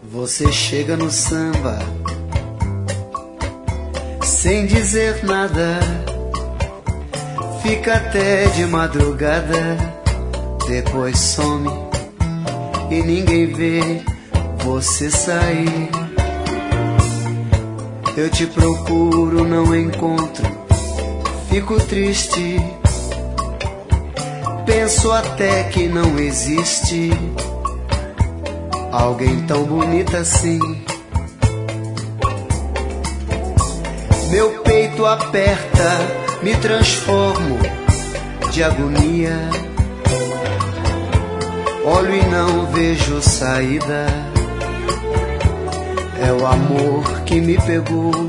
Você chega no samba sem dizer nada, fica até de madrugada, depois some e ninguém vê você sair. Eu te procuro, não encontro, fico triste, penso até que não existe alguém tão bonita assim. Meu peito aperta, me transformo de agonia. Olho e não vejo saída. É o amor que me pegou.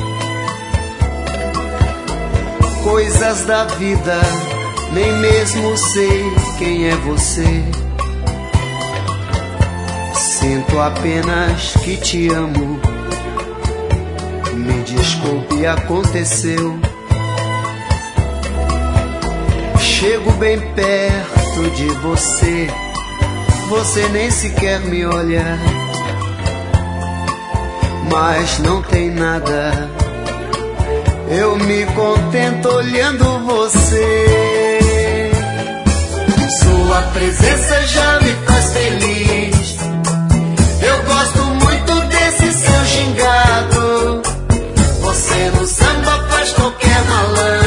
Coisas da vida, nem mesmo sei quem é você. Sinto apenas que te amo. Me desculpe, aconteceu. Chego bem perto de você, você nem sequer me olha. Mas não tem nada, eu me contento olhando você. Sua presença já me faz feliz. Eu gosto muito desse seu gingado. Você no samba faz qualquer malandro.